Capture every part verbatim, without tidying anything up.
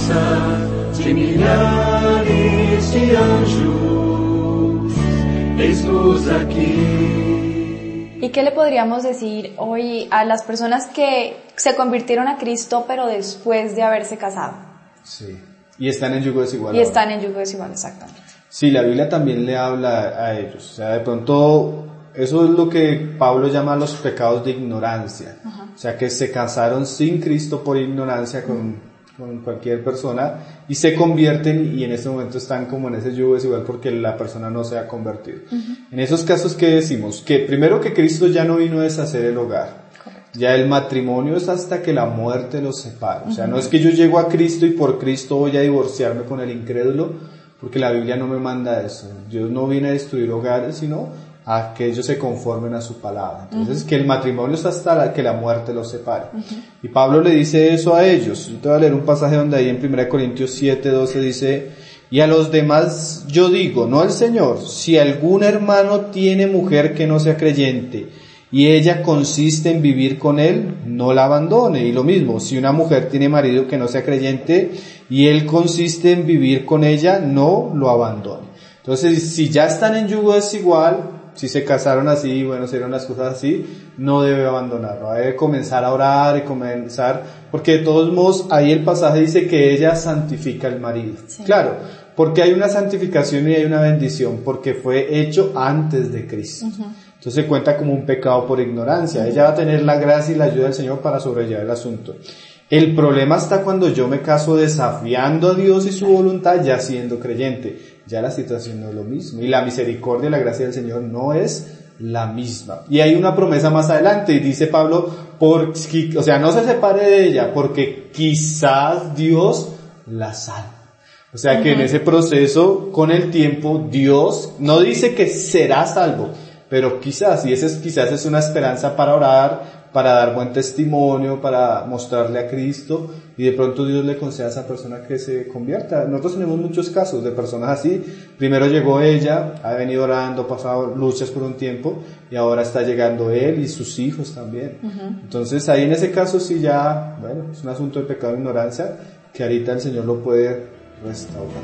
presença de milhares de anjos, eis-nos aquí. ¿Y qué le podríamos decir hoy a las personas que se convirtieron a Cristo pero después de haberse casado? Sí, y están en yugo desigual. Y ahora. están en yugo desigual, exactamente. Sí, la Biblia también le habla a ellos. O sea, de pronto, eso es lo que Pablo llama los pecados de ignorancia. Ajá. O sea, que se casaron sin Cristo por ignorancia con, con cualquier persona y se convierten y en ese momento están como en ese yugo desigual porque la persona no se ha convertido. Uh-huh. En esos casos, ¿qué decimos? Que primero que Cristo ya no vino a deshacer el hogar. Correcto. Ya el matrimonio es hasta que la muerte los separa. O sea, uh-huh. no es que yo llego a Cristo y por Cristo voy a divorciarme con el incrédulo, porque la Biblia no me manda eso. Dios no viene a destruir hogares, sino a que ellos se conformen a su palabra. Entonces, uh-huh. que el matrimonio es hasta la, que la muerte los separe. Uh-huh. Y Pablo le dice eso a ellos. Yo te voy a leer un pasaje donde ahí en primera Corintios siete, doce dice, y a los demás yo digo, no al Señor, si algún hermano tiene mujer que no sea creyente, y ella consiste en vivir con él, no la abandone. Y lo mismo, si una mujer tiene marido que no sea creyente, y él consiste en vivir con ella, no lo abandone. Entonces, si ya están en yugo desigual, si se casaron así, bueno, se dieron las cosas así, no debe abandonarlo, debe comenzar a orar y comenzar, porque de todos modos, ahí el pasaje dice que ella santifica al marido. Sí. Claro, porque hay una santificación y hay una bendición, porque fue hecho antes de Cristo. Uh-huh. Entonces cuenta como un pecado por ignorancia. Uh-huh. Ella va a tener la gracia y la ayuda del Señor para sobrellevar el asunto. El problema está cuando yo me caso desafiando a Dios y su voluntad, ya siendo creyente. Ya la situación no es lo mismo. Y la misericordia y la gracia del Señor no es la misma. Y hay una promesa más adelante, y dice Pablo, por, o sea, no se separe de ella, porque quizás Dios la salve. O sea, uh-huh. que en ese proceso, con el tiempo, Dios no dice que será salvo, pero quizás, y esa es, quizás es una esperanza para orar, para dar buen testimonio, para mostrarle a Cristo, y de pronto Dios le concede a esa persona que se convierta. Nosotros tenemos muchos casos de personas así. Primero llegó ella, ha venido orando, pasado luchas por un tiempo, y ahora está llegando él y sus hijos también. Uh-huh. Entonces ahí en ese caso sí ya, bueno, es un asunto de pecado e ignorancia, que ahorita el Señor lo puede restaurar.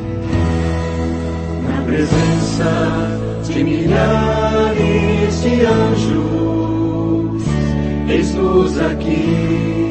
Na presença de milhares de anjos, eis-nos aqui.